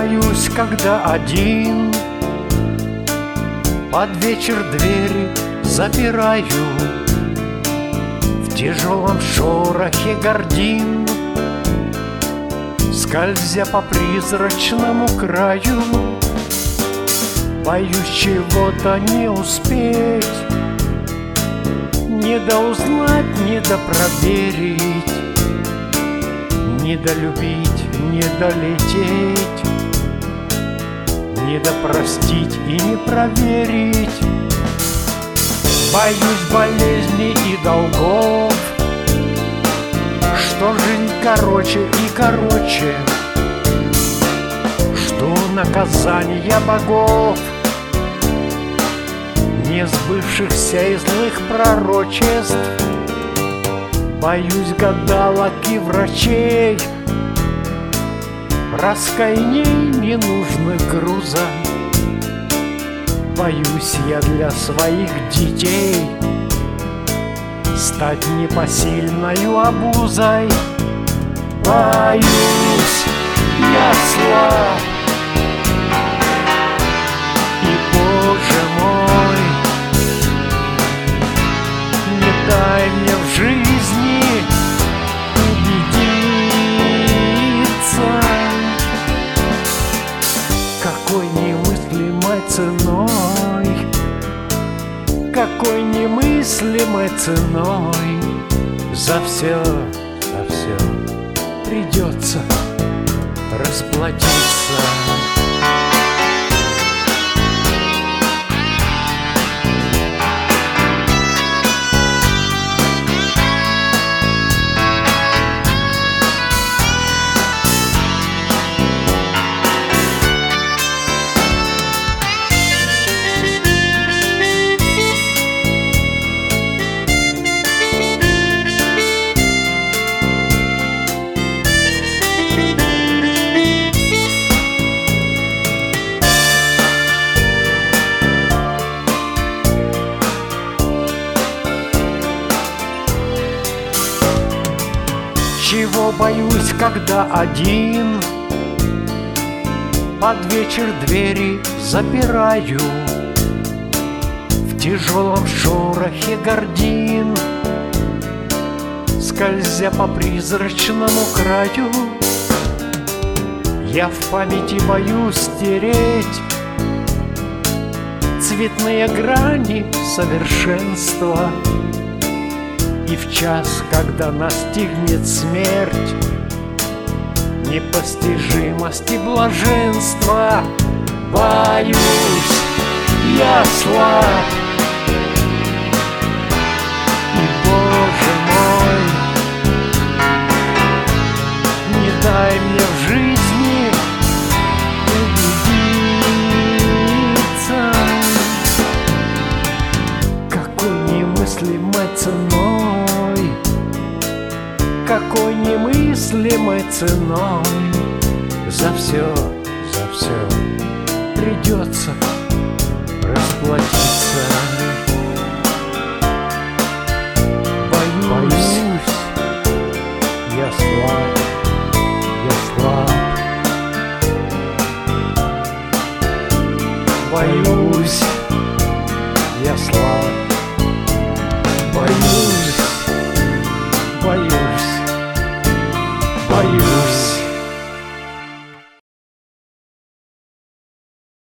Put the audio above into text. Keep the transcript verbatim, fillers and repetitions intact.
боюсь, когда один, под вечер двери запираю, в тяжелом шорохе гардин, скользя по призрачному краю. Боюсь чего-то не успеть, не доузнать, не допроверить, не долюбить, не долететь, не допростить и не проверить. Боюсь болезней и долгов, что жизнь короче и короче, жду наказания богов, не сбывшихся и злых пророчеств. Боюсь гадалок и врачей, раскаяний ненужных груза. Боюсь я для своих детей стать непосильною обузой. Боюсь я слаб, и, Боже мой, не дай мне в жизни убедиться, какой немыслимой ценой, какой немыслимой ценой за все, за все придется расплатиться. Чего боюсь, когда один, под вечер двери запираю, в тяжелом шорохе гардин, скользя по призрачному краю. Я в памяти боюсь стереть цветные грани совершенства, и в час, когда настигнет смерть, непостижимости блаженства, боюсь я слаб, и, Боже мой, не дай мне в жизни убедиться, какой немыслимой ценой, какой немыслимой ценой за все, за все придется расплатиться.